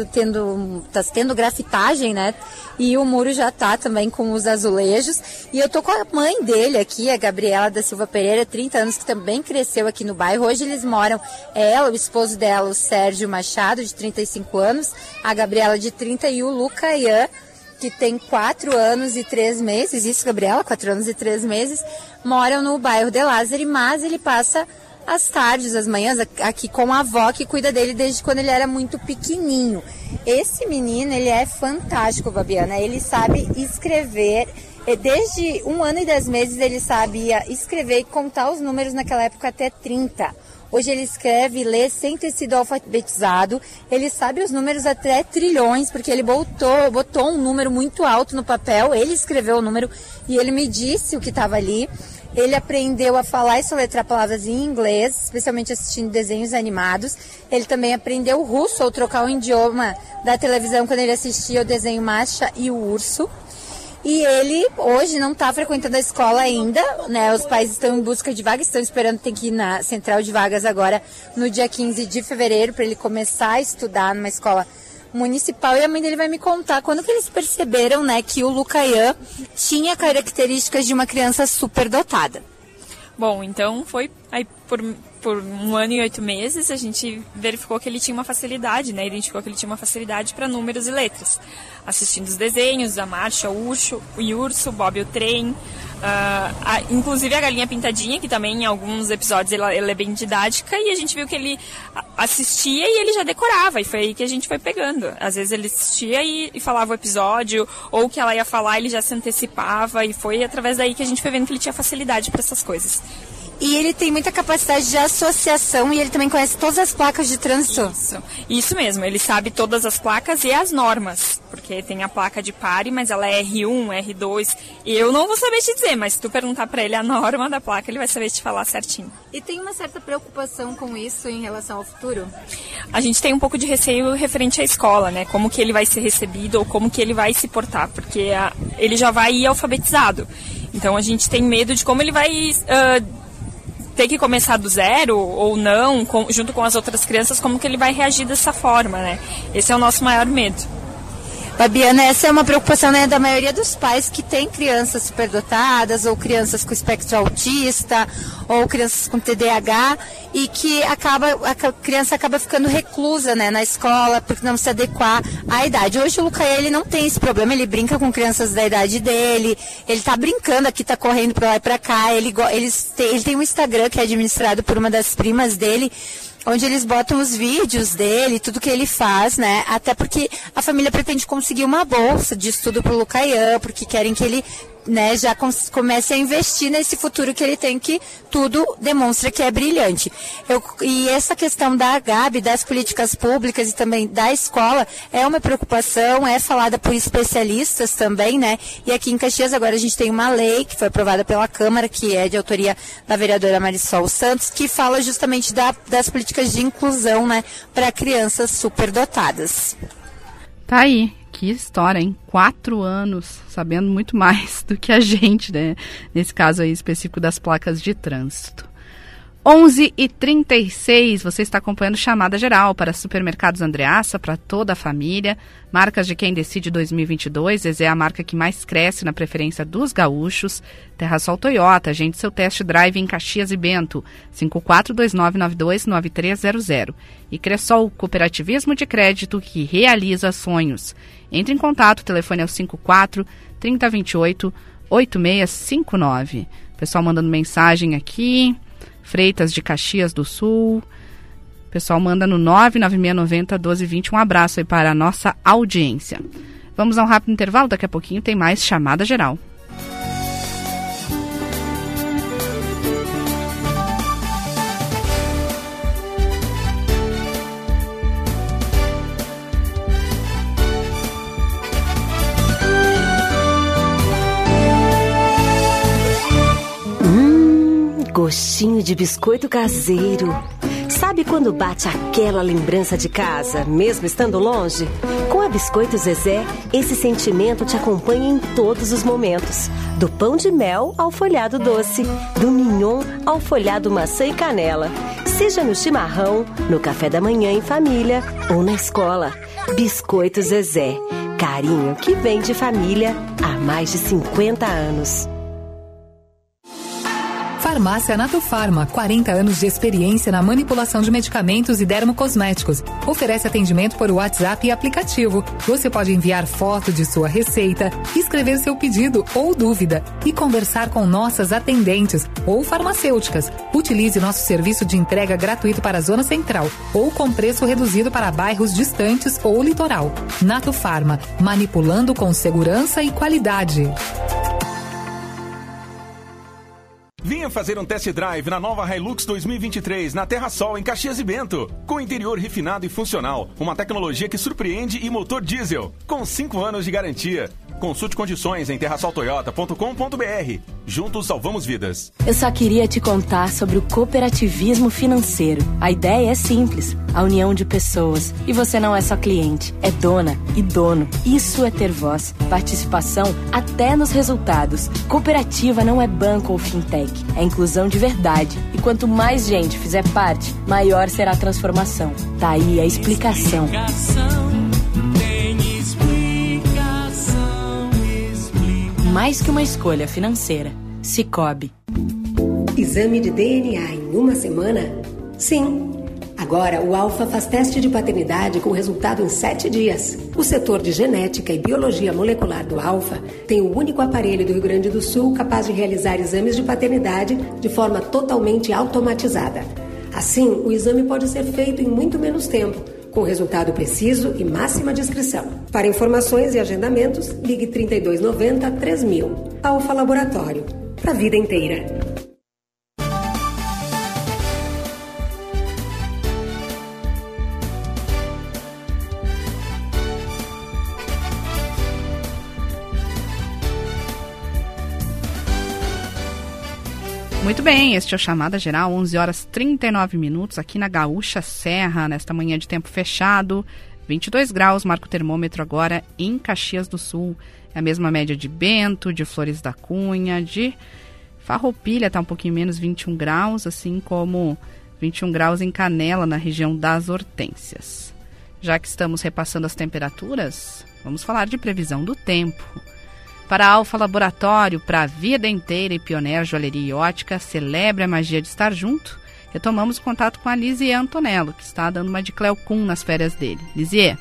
tendo grafitagem, né? E o muro já está também com os azulejos. E eu tô com a mãe dele aqui, a Gabriela da Silva Pereira, 30 anos, que também cresceu aqui no bairro. Hoje eles moram, ela, o esposo dela, o Sérgio Machado, de 35 anos, a Gabriela de 30 e o Lucaian, que tem 4 anos e 3 meses, isso, Gabriela, 4 anos e 3 meses, moram no bairro de Lázaro, mas ele passa as tardes, as manhãs, aqui com a avó, que cuida dele desde quando ele era muito pequenininho. Esse menino, ele é fantástico, Fabiana, ele sabe escrever, desde 1 ano e 10 meses ele sabia escrever e contar os números naquela época até 30. Hoje ele escreve e lê sem ter sido alfabetizado. Ele sabe os números até trilhões, porque ele botou um número muito alto no papel. Ele escreveu o número e ele me disse o que estava ali. Ele aprendeu a falar e soletrar palavras em inglês, especialmente assistindo desenhos animados. Ele também aprendeu russo, ou trocar o idioma da televisão quando ele assistia o desenho Masha e o Urso. E ele hoje não está frequentando a escola ainda, né? Os pais estão em busca de vagas, estão esperando, tem que ir na central de vagas agora no dia 15 de fevereiro para ele começar a estudar numa escola municipal. E a mãe dele vai me contar quando que eles perceberam, né, que o Lucaian tinha características de uma criança superdotada. Bom, então foi aí por 1 ano e 8 meses a gente verificou que ele tinha uma facilidade, né? Identificou que ele tinha uma facilidade para números e letras. Assistindo os desenhos, a Marcha, o Urso, Bob o Trem, inclusive a Galinha Pintadinha, que também em alguns episódios ela é bem didática, e a gente viu que ele assistia e ele já decorava, e foi aí que a gente foi pegando. Às vezes ele assistia e falava o episódio, ou o que ela ia falar ele já se antecipava, e foi através daí que a gente foi vendo que ele tinha facilidade para essas coisas. E ele tem muita capacidade de associação e ele também conhece todas as placas de trânsito. Isso mesmo, ele sabe todas as placas e as normas, porque tem a placa de pare, mas ela é R1, R2, e eu não vou saber te dizer, mas se tu perguntar para ele a norma da placa, ele vai saber te falar certinho. E tem uma certa preocupação com isso em relação ao futuro? A gente tem um pouco de receio referente à escola, né? Como que ele vai ser recebido ou como que ele vai se portar, porque ele já vai ir alfabetizado. Então a gente tem medo de como ele vai ter que começar do zero ou não, junto com as outras crianças, como que ele vai reagir dessa forma, né? Esse é o nosso maior medo. Fabiana, essa é uma preocupação, né, da maioria dos pais que têm crianças superdotadas, ou crianças com espectro autista, ou crianças com TDAH, e que a criança acaba ficando reclusa, né, na escola, porque não se adequar à idade. Hoje o Lucaian, ele não tem esse problema, ele brinca com crianças da idade dele, ele tá brincando aqui, tá correndo pra lá e pra cá, ele tem um Instagram que é administrado por uma das primas dele, onde eles botam os vídeos dele, tudo que ele faz, né? Até porque a família pretende conseguir uma bolsa de estudo para o Lucaian, porque querem que ele, né, já comece a investir nesse futuro que ele tem, que tudo demonstra que é brilhante. E essa questão da Gabi, das políticas públicas e também da escola, é uma preocupação, é falada por especialistas também, né? E aqui em Caxias agora a gente tem uma lei que foi aprovada pela Câmara, que é de autoria da vereadora Marisol Santos, que fala justamente das políticas de inclusão, né, para crianças superdotadas. Tá aí. Que história, hein? 4 anos, sabendo muito mais do que a gente, né? Nesse caso aí específico das placas de trânsito. 11h36, você está acompanhando Chamada Geral para Supermercados Andreassa, para toda a família. Marcas de Quem Decide 2022, Zezé é a marca que mais cresce na preferência dos gaúchos. Terrasol Toyota, agende seu test drive em Caxias e Bento, 5429929300. E Cressol, cooperativismo de crédito que realiza sonhos. Entre em contato, o telefone é o 54-3028-8659. Pessoal mandando mensagem aqui. Freitas de Caxias do Sul. O pessoal manda no 99690-1220. Um abraço aí para a nossa audiência. Vamos a um rápido intervalo. Daqui a pouquinho tem mais Chamada Geral. gostinho de biscoito caseiro. Sabe quando bate aquela lembrança de casa, mesmo estando longe? Com a Biscoito Zezé, esse sentimento te acompanha em todos os momentos. Do pão de mel ao folhado doce, do mignon ao folhado maçã e canela. Seja no chimarrão, no café da manhã em família ou na escola. Biscoito Zezé, carinho que vem de família há mais de 50 anos. Farmácia Nato Farma, 40 anos de experiência na manipulação de medicamentos e dermocosméticos. Oferece atendimento por WhatsApp e aplicativo. Você pode enviar foto de sua receita, escrever seu pedido ou dúvida e conversar com nossas atendentes ou farmacêuticas. Utilize nosso serviço de entrega gratuito para a Zona Central ou com preço reduzido para bairros distantes ou litoral. Nato Farma, manipulando com segurança e qualidade. Venha fazer um test drive na nova Hilux 2023 na Terra Sol, em Caxias e Bento. Com interior refinado e funcional, uma tecnologia que surpreende e motor diesel, com 5 anos de garantia. Consulte condições em terrasoltoyota.com.br. Juntos salvamos vidas. Eu só queria te contar sobre o cooperativismo financeiro. A ideia é simples, a união de pessoas. E você não é só cliente, é dona e dono. Isso é ter voz, participação até nos resultados. Cooperativa não é banco ou fintech, é inclusão de verdade. E quanto mais gente fizer parte, maior será a transformação. Tá aí a explicação. Mais que uma escolha financeira. Cicobi. Exame de DNA em uma semana? Sim. Agora, o Alfa faz teste de paternidade com resultado em 7 dias. O setor de genética e biologia molecular do Alfa tem o único aparelho do Rio Grande do Sul capaz de realizar exames de paternidade de forma totalmente automatizada. Assim, o exame pode ser feito em muito menos tempo, com resultado preciso e máxima discrição. Para informações e agendamentos, ligue 3290 3000. Alfa Laboratório. Para a vida inteira. Muito bem, este é o Chamada Geral, 11 horas 39 minutos, aqui na Gaúcha Serra, nesta manhã de tempo fechado, 22 graus, marca o termômetro agora em Caxias do Sul. É a mesma média de Bento, de Flores da Cunha, de Farroupilha, está um pouquinho menos, 21 graus, assim como 21 graus em Canela, na região das Hortênsias. Já que estamos repassando as temperaturas, vamos falar de previsão do tempo. Para a Alfa Laboratório, para a vida inteira e Pioneer Joalheria e Ótica, celebre a magia de estar junto. Retomamos o contato com a Lisier Antonello, que está dando uma de Cleocum nas férias dele. Lisier.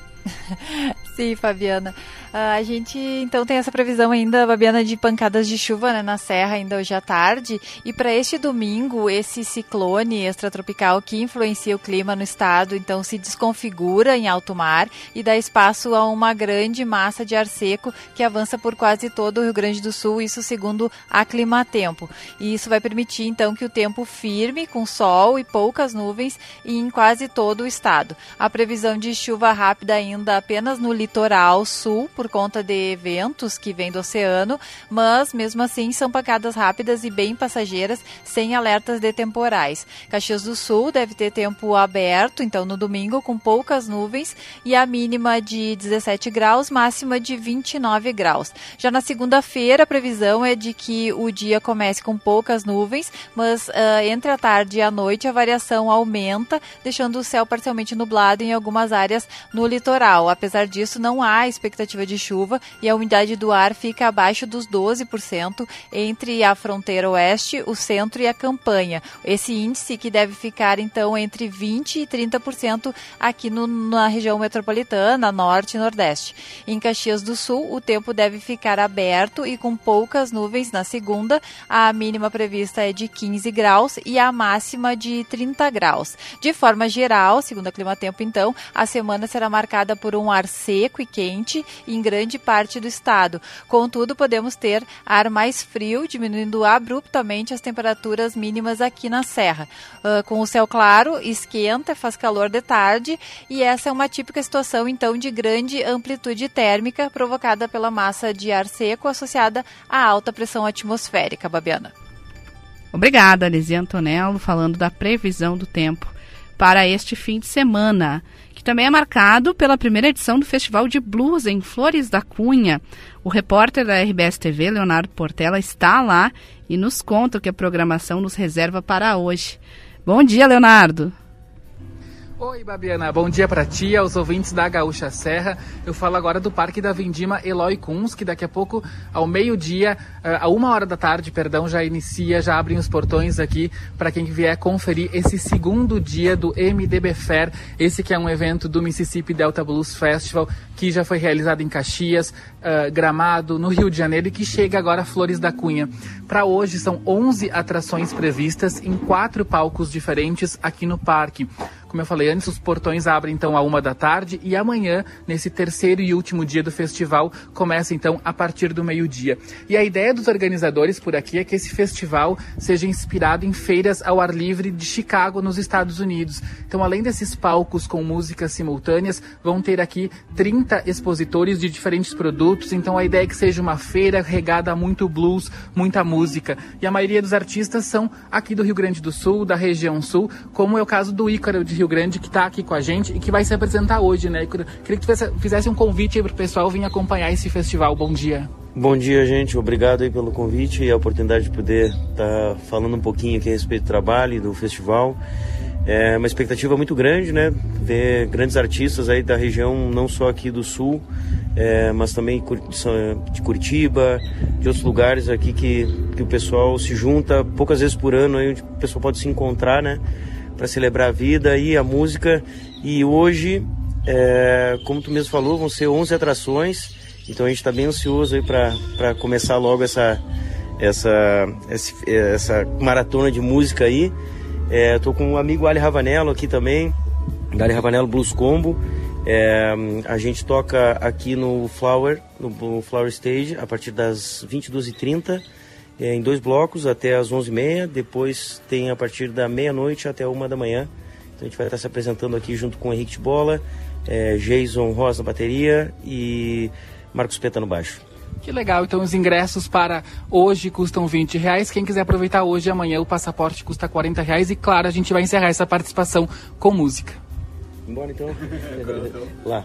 Sim, Fabiana. A gente, então, tem essa previsão ainda, Fabiana, de pancadas de chuva, né, na Serra ainda hoje à tarde. E para este domingo, esse ciclone extratropical que influencia o clima no estado, então, se desconfigura em alto mar e dá espaço a uma grande massa de ar seco que avança por quase todo o Rio Grande do Sul, isso segundo a Climatempo. E isso vai permitir, então, que o tempo firme, com sol e poucas nuvens, em quase todo o estado. A previsão de chuva rápida ainda apenas no litoral sul, por conta de ventos que vêm do oceano, mas mesmo assim são pancadas rápidas e bem passageiras, sem alertas de temporais. Caxias do Sul deve ter tempo aberto, então no domingo, com poucas nuvens e a mínima de 17 graus, máxima de 29 graus. Já na segunda-feira, a previsão é de que o dia comece com poucas nuvens, mas entre a tarde e a noite a variação aumenta, deixando o céu parcialmente nublado em algumas áreas no litoral. Apesar disso, não há expectativa de chuva e a umidade do ar fica abaixo dos 12% entre a fronteira oeste, o centro e a campanha. Esse índice que deve ficar, então, entre 20% e 30% aqui na região metropolitana, norte e nordeste. Em Caxias do Sul, o tempo deve ficar aberto e com poucas nuvens na segunda. A mínima prevista é de 15 graus e a máxima de 30 graus. De forma geral, segundo a Climatempo, então, a semana será marcada por um ar seco e quente em grande parte do estado. Contudo, podemos ter ar mais frio, diminuindo abruptamente as temperaturas mínimas aqui na Serra. Com o céu claro, esquenta, faz calor de tarde e essa é uma típica situação, então, de grande amplitude térmica provocada pela massa de ar seco associada à alta pressão atmosférica, Babiana. Obrigada, Lizia Antonello, falando da previsão do tempo para este fim de semana, que também é marcado pela primeira edição do Festival de Blues em Flores da Cunha. O repórter da RBS TV, Leonardo Portela, está lá e nos conta o que a programação nos reserva para hoje. Bom dia, Leonardo. Oi, Babiana, bom dia para ti, aos ouvintes da Gaúcha Serra. Eu falo agora do Parque da Vindima Eloy Kunz, que daqui a pouco, ao meio-dia, a 1h, já inicia, já abrem os portões aqui para quem vier conferir esse segundo dia do MDB Fair, esse que é um evento do Mississippi Delta Blues Festival, que já foi realizado em Caxias, Gramado, no Rio de Janeiro, e que chega agora a Flores da Cunha. Para hoje são 11 atrações previstas em 4 palcos diferentes aqui no parque. Como eu falei antes, os portões abrem então à 1h e amanhã, nesse terceiro e último dia do festival, começa então a partir do meio-dia. E a ideia dos organizadores por aqui é que esse festival seja inspirado em feiras ao ar livre de Chicago, nos Estados Unidos. Então, além desses palcos com músicas simultâneas, vão ter aqui 30 expositores de diferentes produtos. Então, a ideia é que seja uma feira regada a muito blues, muita música. E a maioria dos artistas são aqui do Rio Grande do Sul, da região sul, como é o caso do Ícaro de Rio Grande, que está aqui com a gente e que vai se apresentar hoje, né? Queria que tu fizesse um convite aí para o pessoal vir acompanhar esse festival. Bom dia. Bom dia, gente. Obrigado aí pelo convite e a oportunidade de poder estar falando um pouquinho aqui a respeito do trabalho e do festival. É uma expectativa muito grande, né? Ver grandes artistas aí da região, não só aqui do sul, mas também de Curitiba, de outros lugares aqui que o pessoal se junta poucas vezes por ano, aí onde o pessoal pode se encontrar, né? Para celebrar a vida e a música. E hoje, como tu mesmo falou, vão ser 11 atrações, então a gente está bem ansioso aí para começar logo essa maratona de música aí. Estou com o amigo Ali Ravanello aqui também, Ali Ravanello Blues Combo. A gente toca aqui no Flower Stage a partir das 22h30, em 2 blocos até as 11h30, depois tem a partir da meia-noite até 1h. Então a gente vai estar se apresentando aqui junto com o Henrique de Bola, Jason Rosa na bateria e Marcos Peta no baixo. Que legal, então os ingressos para hoje custam R$20. Quem quiser aproveitar hoje e amanhã, o passaporte custa R$40. E claro, a gente vai encerrar essa participação com música. Bora então? Lá.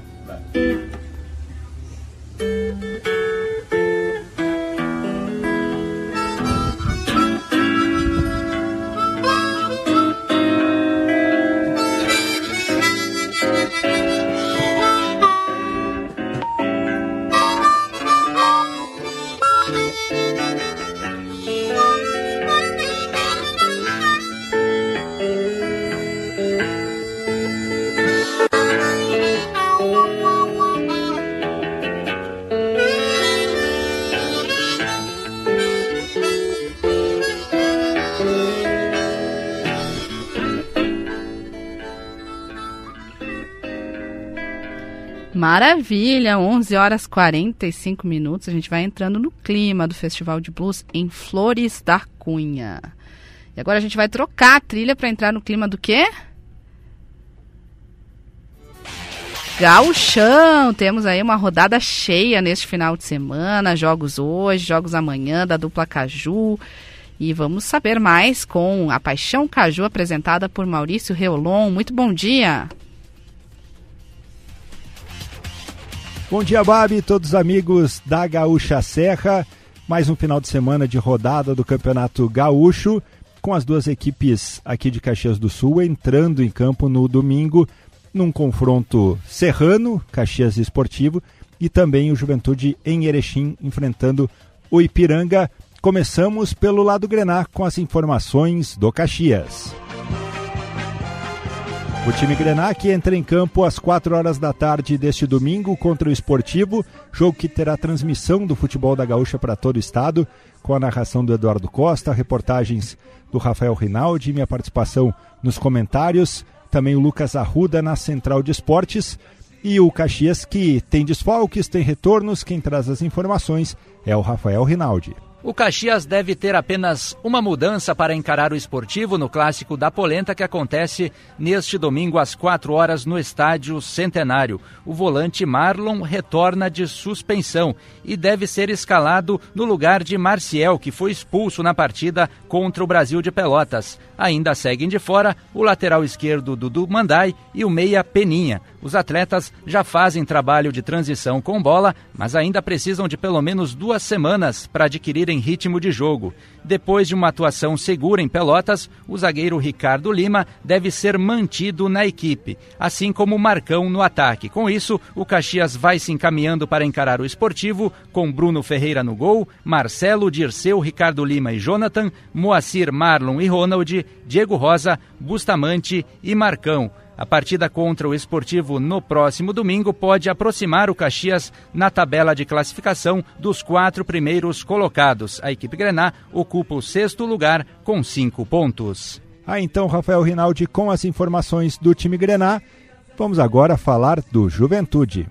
Maravilha, 11h45, a gente vai entrando no clima do Festival de Blues em Flores da Cunha. E agora a gente vai trocar a trilha para entrar no clima do quê? Gauchão! Temos aí uma rodada cheia neste final de semana, jogos hoje, jogos amanhã da dupla Caju. E vamos saber mais com a Paixão Caju, apresentada por Maurício Reolon. Muito bom dia! Bom dia, Babi, todos os amigos da Gaúcha Serra. Mais um final de semana de rodada do Campeonato Gaúcho, com as duas equipes aqui de Caxias do Sul entrando em campo no domingo, num confronto serrano, Caxias Esportivo, e também o Juventude em Erechim enfrentando o Ipiranga. Começamos pelo lado grená com as informações do Caxias. O time grená que entra em campo às 4h deste domingo contra o Esportivo, jogo que terá transmissão do futebol da Gaúcha para todo o estado, com a narração do Eduardo Costa, reportagens do Rafael Rinaldi, minha participação nos comentários, também o Lucas Arruda na Central de Esportes, e o Caxias que tem desfalques, tem retornos, quem traz as informações é o Rafael Rinaldi. O Caxias deve ter apenas uma mudança para encarar o Esportivo no Clássico da Polenta, que acontece neste domingo às 4 horas no Estádio Centenário. O volante Marlon retorna de suspensão e deve ser escalado no lugar de Marciel, que foi expulso na partida contra o Brasil de Pelotas. Ainda seguem de fora o lateral esquerdo Dudu Mandai e o meia Peninha. Os atletas já fazem trabalho de transição com bola, mas ainda precisam de pelo menos 2 semanas para adquirirem ritmo de jogo. Depois de uma atuação segura em Pelotas, o zagueiro Ricardo Lima deve ser mantido na equipe, assim como o Marcão no ataque. Com isso, o Caxias vai se encaminhando para encarar o Esportivo, com Bruno Ferreira no gol, Marcelo, Dirceu, Ricardo Lima e Jonathan, Moacir, Marlon e Ronald, Diego Rosa, Bustamante e Marcão. A partida contra o Esportivo no próximo domingo pode aproximar o Caxias na tabela de classificação dos 4 primeiros colocados. A equipe Grená ocupa o 6º lugar com 5 pontos. Então, Rafael Rinaldi com as informações do time Grená. Vamos agora falar do Juventude.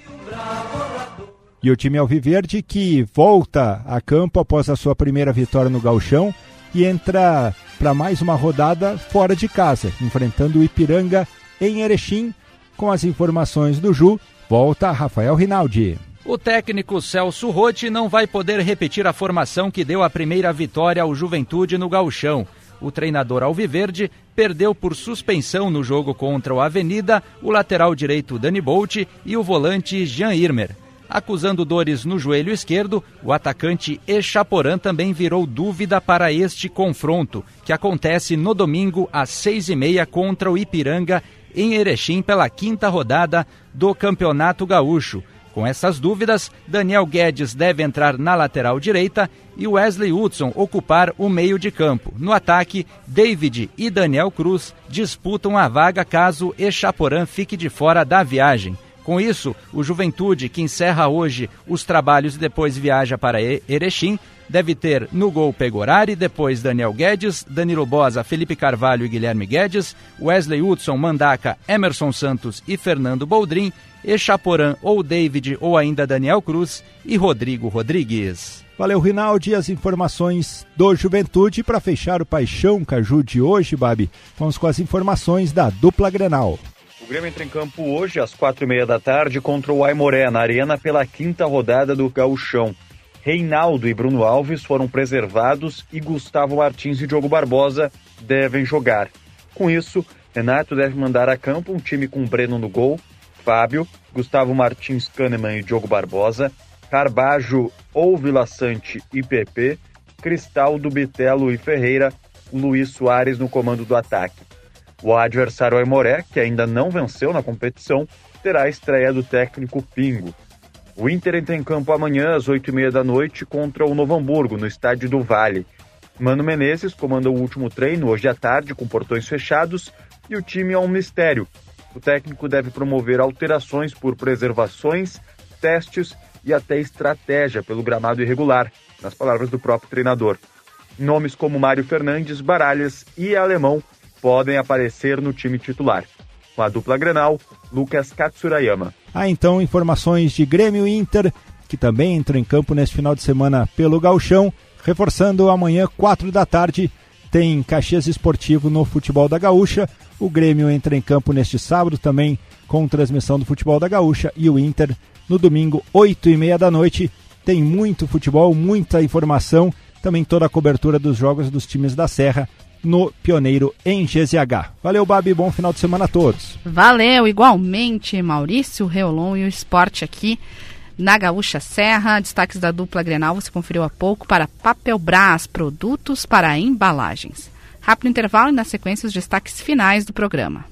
E o time alviverde que volta a campo após a sua primeira vitória no Gauchão e entra para mais uma rodada fora de casa, enfrentando o Ipiranga em Erechim. Com as informações do Ju, volta Rafael Rinaldi. O técnico Celso Rotti não vai poder repetir a formação que deu a primeira vitória ao Juventude no Gauchão. O treinador alviverde perdeu por suspensão no jogo contra o Avenida o lateral direito Dani Bolt e o volante Jean Irmer. Acusando dores no joelho esquerdo, o atacante Echaporã também virou dúvida para este confronto, que acontece no domingo às 6h30 contra o Ipiranga em Erechim pela 5ª rodada do Campeonato Gaúcho. Com essas dúvidas, Daniel Guedes deve entrar na lateral direita e Wesley Hudson ocupar o meio de campo. No ataque, David e Daniel Cruz disputam a vaga caso Echaporã fique de fora da viagem. Com isso, o Juventude, que encerra hoje os trabalhos e depois viaja para Erechim, deve ter no gol Pegorari, depois Daniel Guedes, Danilo Bosa, Felipe Carvalho e Guilherme Guedes, Wesley Hudson, Mandaca, Emerson Santos e Fernando Boldrin, Echaporã ou David ou ainda Daniel Cruz e Rodrigo Rodrigues. Valeu, Rinaldi, as informações do Juventude. Para fechar o Paixão Caju de hoje, Babi, vamos com as informações da dupla Grenal. O Grêmio entra em campo hoje às 4h30 da tarde contra o Aimoré, na Arena, pela 5ª rodada do Gauchão. Reinaldo e Bruno Alves foram preservados e Gustavo Martins e Diogo Barbosa devem jogar. Com isso, Renato deve mandar a campo um time com Breno no gol, Fábio, Gustavo Martins, Kahneman e Diogo Barbosa, Carbajo ou Vila Sante e PP, Cristaldo, Bitelo e Ferreira, Luiz Soares no comando do ataque. O adversário Aimoré, que ainda não venceu na competição, terá a estreia do técnico Pingo. O Inter entra em campo amanhã às 8h30 da noite contra o Novo Hamburgo, no estádio do Vale. Mano Menezes comanda o último treino hoje à tarde com portões fechados e o time é um mistério. O técnico deve promover alterações por preservações, testes e até estratégia pelo gramado irregular, nas palavras do próprio treinador. Nomes como Mário Fernandes, Baralhas e Alemão podem aparecer no time titular. Com a dupla Grenal, Lucas Katsurayama. Então, informações de Grêmio e Inter, que também entram em campo neste final de semana pelo Gauchão, reforçando amanhã, 4 da tarde, tem Caxias Esportivo no Futebol da Gaúcha. O Grêmio entra em campo neste sábado também com transmissão do Futebol da Gaúcha e o Inter no domingo, 8h30 da noite. Tem muito futebol, muita informação, também toda a cobertura dos jogos dos times da Serra no Pioneiro em GZH. Valeu, Babi, bom final de semana a todos. Valeu, igualmente, Maurício Reolon e o esporte aqui na Gaúcha Serra. Destaques da dupla Grenal, você conferiu há pouco, para Papelbras, produtos para embalagens. Rápido intervalo e na sequência os destaques finais do programa.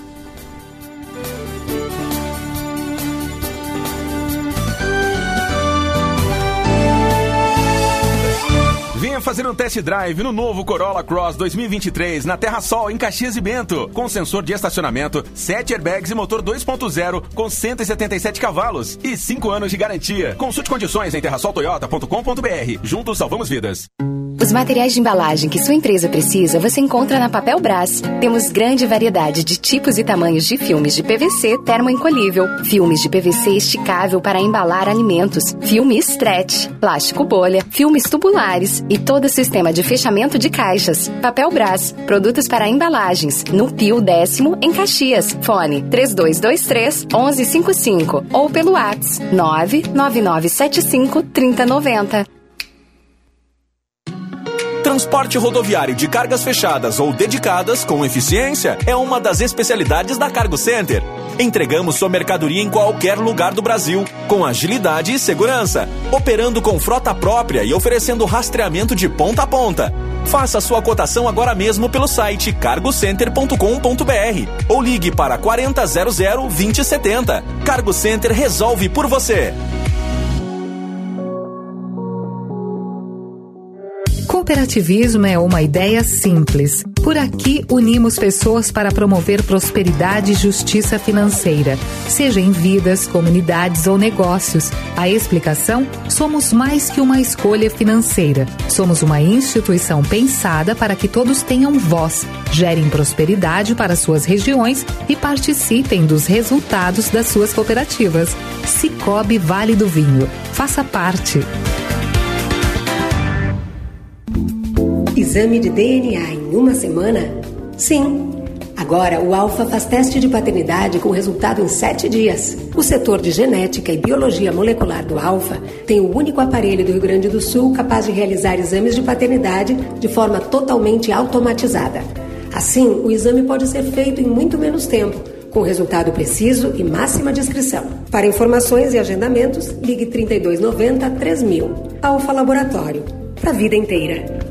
Venha fazer um test drive no novo Corolla Cross 2023 na Terra Sol, em Caxias e Bento. Com sensor de estacionamento, 7 airbags e motor 2.0 com 177 cavalos e 5 anos de garantia. Consulte condições em terrasoltoyota.com.br. Juntos salvamos vidas. Os materiais de embalagem que sua empresa precisa você encontra na Papel Brás. Temos grande variedade de tipos e tamanhos de filmes de PVC termoencolhível, filmes de PVC esticável para embalar alimentos, filme stretch, plástico bolha, filmes tubulares e todo o sistema de fechamento de caixas. Papel Brás, produtos para embalagens, no Pio 10º, em Caxias. Fone 3223-1155 ou pelo WhatsApp 99975-3090. Transporte rodoviário de cargas fechadas ou dedicadas com eficiência é uma das especialidades da Cargo Center. Entregamos sua mercadoria em qualquer lugar do Brasil, com agilidade e segurança, operando com frota própria e oferecendo rastreamento de ponta a ponta. Faça sua cotação agora mesmo pelo site cargocenter.com.br ou ligue para 4000-2070. Cargo Center resolve por você. Cooperativismo é uma ideia simples. Por aqui, unimos pessoas para promover prosperidade e justiça financeira, seja em vidas, comunidades ou negócios. A explicação? Somos mais que uma escolha financeira. Somos uma instituição pensada para que todos tenham voz, gerem prosperidade para suas regiões e participem dos resultados das suas cooperativas. Cicobi Vale do Vinho. Faça parte. Exame de DNA em uma semana? Sim. Agora, o Alfa faz teste de paternidade com resultado em 7 dias. O setor de genética e biologia molecular do Alfa tem o único aparelho do Rio Grande do Sul capaz de realizar exames de paternidade de forma totalmente automatizada. Assim, o exame pode ser feito em muito menos tempo, com resultado preciso e máxima discrição. Para informações e agendamentos, ligue 3290-3000. Alfa Laboratório. Para a vida inteira.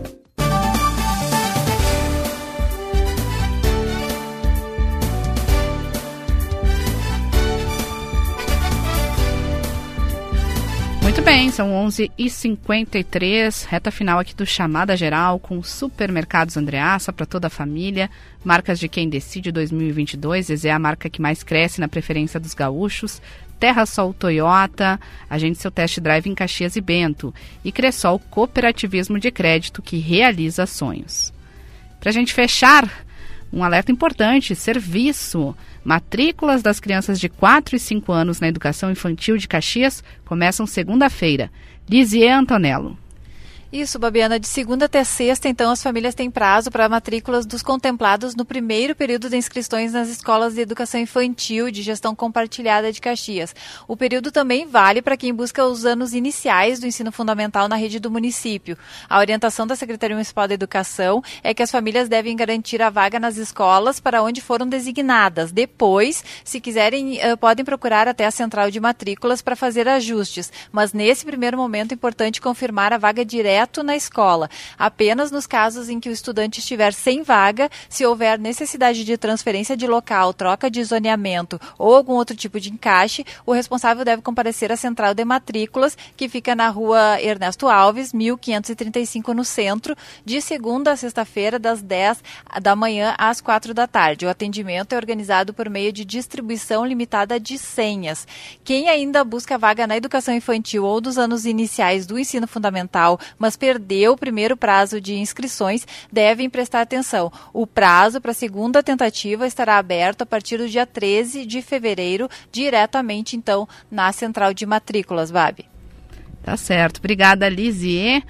Muito bem, são 11h53, reta final aqui do Chamada Geral com Supermercados Andreassa para toda a família. Marcas de quem decide 2022, é a marca que mais cresce na preferência dos gaúchos. TerraSol Toyota, agende seu test drive em Caxias e Bento. E Cressol Cooperativismo de Crédito, que realiza sonhos. Para a gente fechar, um alerta importante, serviço. Matrículas das crianças de 4 e 5 anos na educação infantil de Caxias começam segunda-feira. Lisier Antonello. Isso, Babiana, de segunda até sexta, então, as famílias têm prazo para matrículas dos contemplados no primeiro período de inscrições nas escolas de educação infantil de gestão compartilhada de Caxias. O período também vale para quem busca os anos iniciais do ensino fundamental na rede do município. A orientação da Secretaria Municipal da Educação é que as famílias devem garantir a vaga nas escolas para onde foram designadas. Depois, se quiserem, podem procurar até a central de matrículas para fazer ajustes. Mas nesse primeiro momento é importante confirmar a vaga direta na escola. Apenas nos casos em que o estudante estiver sem vaga, se houver necessidade de transferência de local, troca de zoneamento ou algum outro tipo de encaixe, o responsável deve comparecer à central de matrículas, que fica na rua Ernesto Alves, 1535 no centro, de segunda a sexta-feira, das 10 da manhã às 4 da tarde. O atendimento é organizado por meio de distribuição limitada de senhas. Quem ainda busca vaga na educação infantil ou dos anos iniciais do ensino fundamental, mas perdeu o primeiro prazo de inscrições, devem prestar atenção. O prazo para a segunda tentativa estará aberto a partir do dia 13 de fevereiro, diretamente, então, na central de matrículas, Babi. Tá certo. Obrigada, Lisier.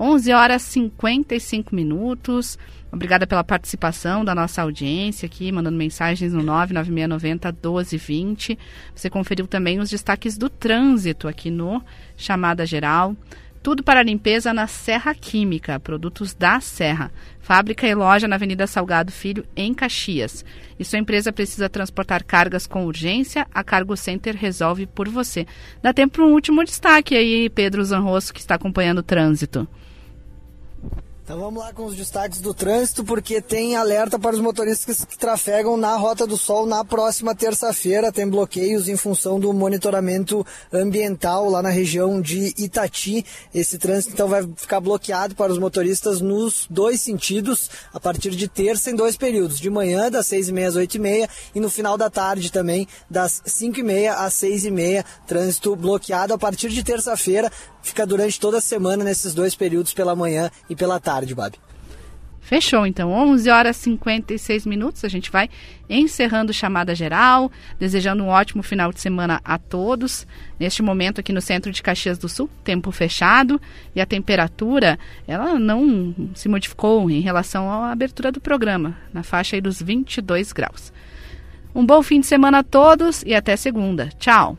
11h55. Obrigada pela participação da nossa audiência aqui, mandando mensagens no 99690-1220. Você conferiu também os destaques do trânsito aqui no Chamada Geral. Tudo para limpeza na Serra Química, produtos da Serra. Fábrica e loja na Avenida Salgado Filho, em Caxias. E sua empresa precisa transportar cargas com urgência, a Cargo Center resolve por você. Dá tempo para um último destaque aí, Pedro Zanrosso, que está acompanhando o trânsito. Então vamos lá com os destaques do trânsito, porque tem alerta para os motoristas que trafegam na Rota do Sol na próxima terça-feira. Tem bloqueios em função do monitoramento ambiental lá na região de Itati. Esse trânsito então vai ficar bloqueado para os motoristas nos dois sentidos, a partir de terça em dois períodos, de manhã das 6h30 às 8h30 e no final da tarde também das 5h30 às 6h30. Trânsito bloqueado a partir de terça-feira fica durante toda a semana nesses 2 períodos, pela manhã e pela tarde, Babi. Fechou, então, 11h56, a gente vai encerrando Chamada Geral, desejando um ótimo final de semana a todos. Neste momento aqui no centro de Caxias do Sul, tempo fechado, e a temperatura, ela não se modificou em relação à abertura do programa, na faixa aí dos 22 graus. Um bom fim de semana a todos e até segunda. Tchau!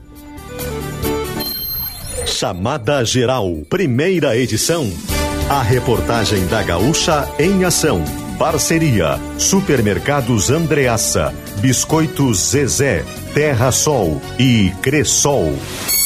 Chamada Geral, primeira edição. A reportagem da Gaúcha em ação. Parceria: Supermercados Andreassa, Biscoitos Zezé, Terra Sol e Cressol.